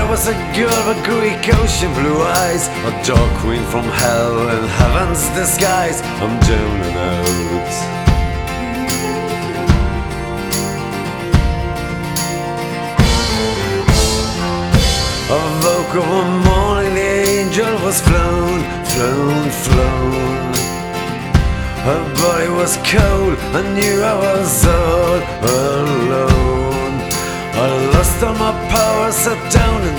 was a girl with Greek ocean blue eyes, a dark queen from hell in heaven's disguise. I'm down and out. A vogue of a morning, the angel was flown, flown, flown. Her body was cold, I knew I was all alone. I lost all my power, sat down in the